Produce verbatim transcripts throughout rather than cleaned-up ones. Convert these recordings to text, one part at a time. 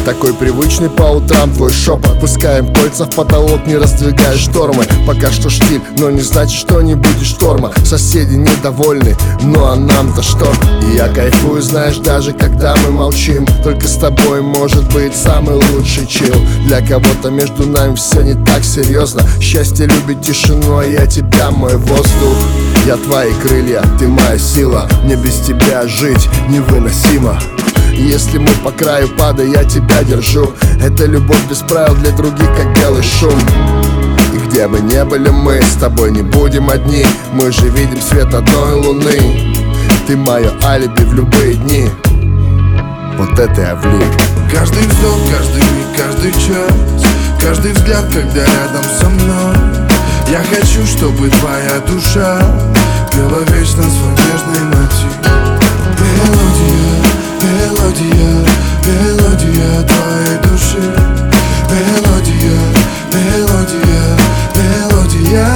такой привычный по утрам твой шепот. Пускаем кольца в потолок, не раздвигая штормы. Пока что штиль, но не значит, что не будет шторма. Соседи недовольны, ну а нам-то что? И я кайфую, знаешь, даже когда мы молчим. Только с тобой может быть самый лучший чил. Для кого-то между нами все не так серьезно. Счастье любит тишину, а я тебя, мой воздух. Я твои крылья, ты моя сила. Мне без тебя жить невыносимо. Если мы по краю пада, я тебя держу. Это любовь без правил для других, как белый шум. И где бы не были мы, с тобой не будем одни. Мы же видим свет одной луны. Ты мое алиби в любые дни. Вот это я влип. Каждый вздох, каждый миг, каждый час, каждый взгляд, когда рядом со мной. Я хочу, чтобы твоя душа пела вечно свой нежный мотив. Мелодия, мелодия, мелодия твоей души. Мелодия, мелодия, мелодия.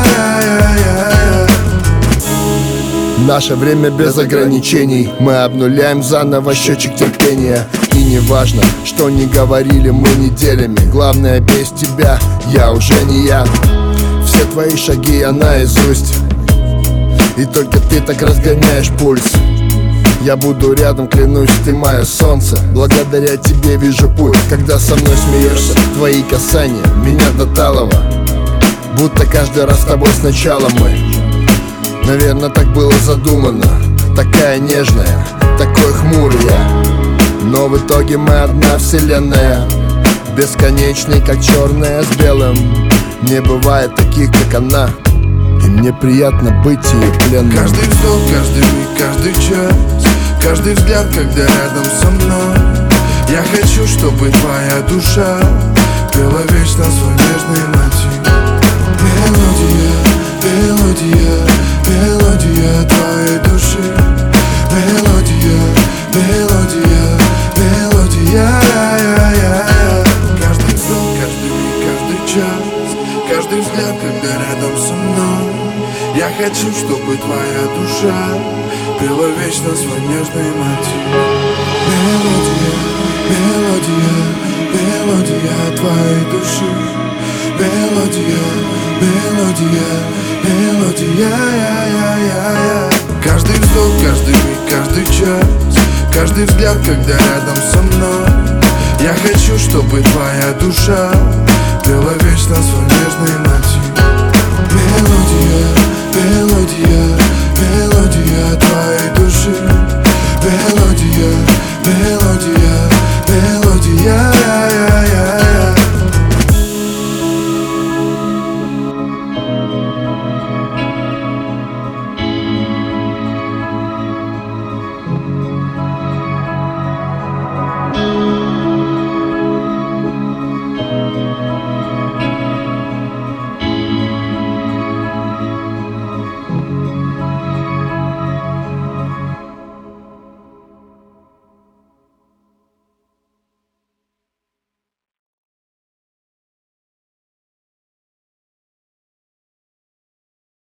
Наше время без ограничений. Мы обнуляем заново счетчик терпения. И не важно, что не говорили мы неделями. Главное, без тебя я уже не я. Все твои шаги я наизусть. И только ты так разгоняешь пульс. Я буду рядом, клянусь, ты мое солнце. Благодаря тебе вижу путь, когда со мной смеешься. Твои касания меня до талого, будто каждый раз с тобой сначала мы. Наверное, так было задумано. Такая нежная, такой хмурый я. Но в итоге мы одна вселенная, бесконечный, как черное с белым. Не бывает таких, как она. И мне приятно быть ее пленным. Каждый вздох, каждый миг, каждый час, каждый взгляд, когда рядом со мной. Я хочу, чтобы твоя душа пела вечно свой нежный мотив. Мелодия, мелодия, мелодия твоей души. Мелодия, мелодия, мелодия. Каждый вздох, каждый миг, каждый час, каждый взгляд, когда рядом со мной. Я хочу, чтобы твоя душа пела вечно свой нежный мотив. Мелодия, мелодия, мелодия твоей души. Мелодия, мелодия, мелодия. Каждый вздох, каждый миг, каждый час, каждый взгляд, когда рядом со мной. Я хочу, чтобы твоя душа пела вечно свой нежный мотив.